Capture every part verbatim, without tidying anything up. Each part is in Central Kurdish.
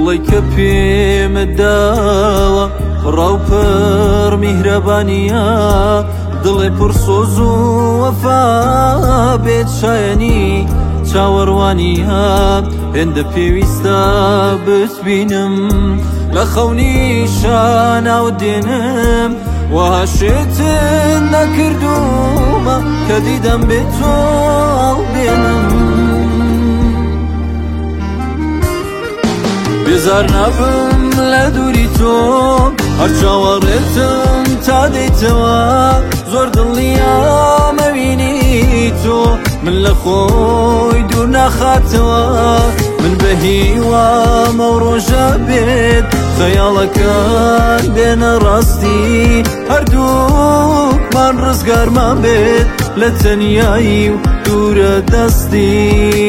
دڵی کە پێمەداوە ڕاو پڕ میهرەبانیە دڵێ پڕ سۆز و وەفا بێت شایەنی چاوەڕوانیە هێندە پێویستە بتبینم لە خەونی شاناوت دێنم وەها شێتن نەکردومە کە دیدەم بێت تۆ هەڵبێنم بێزار نابم لە دووری تۆ هەر چاوەڕێتم تا دەیتەوە زۆر دڵنیام ئەبینی تۆ من لە خۆی دوور ناخاتەوە من بە هیوامە و ڕۆژە بێت خەیاڵەکان بێنە ڕاستی هەردووکمان ڕزگارمان بێت لە تەنیایی و دوورە دەستی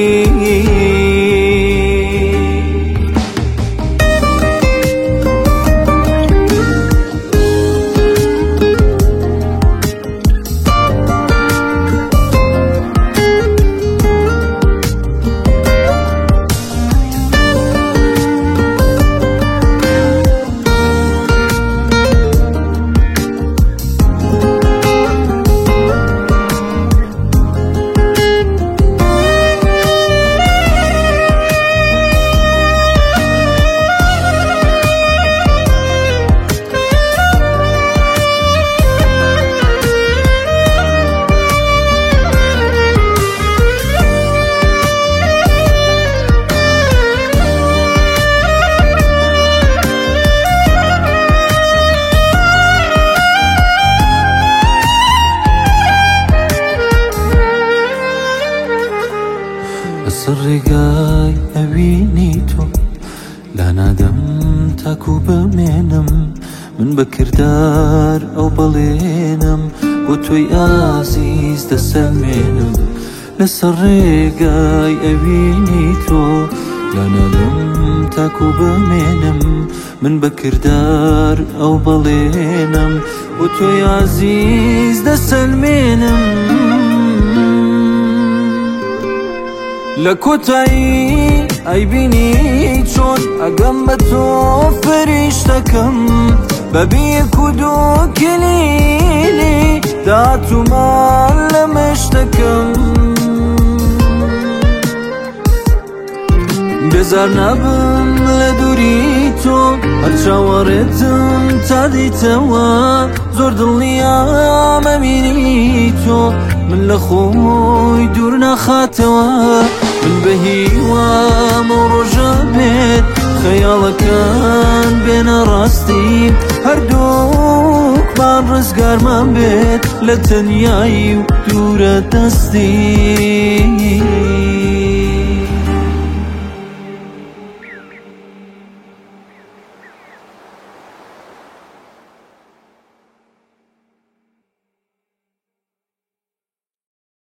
ڕێگای ئەوینی تۆ لا نادەم تاکو بمێنم من بە کردار ئەو بەڵێنم بۆ تۆی ئازیز دەسەلمێنم لەسەر ڕێگای ئەوینی تۆ لا نادەم تاکو بمێنم من بە کردار ئەو بەڵێنم بۆ تۆی ئازیز دەسەلمێنم لە کۆتایی ئەیبینی چۆن ئەگەم بە تۆ فریشتەکەم بەبێ یەک و دوو کلیلی داتومان لە مشتەکەم بێزار نابم لە دووری تۆ هەر چاوەڕێتم تا دەیتەوە زۆر دڵنیام ئەبینی تۆ من لە خۆی دوور ناخاتەوە من بە هیوامە و ڕۆژە بێت خەیاڵەکان بێنە ڕاستی هەردووکمان ڕزگارمان بێت لە تەنیایی و دوورە دەستی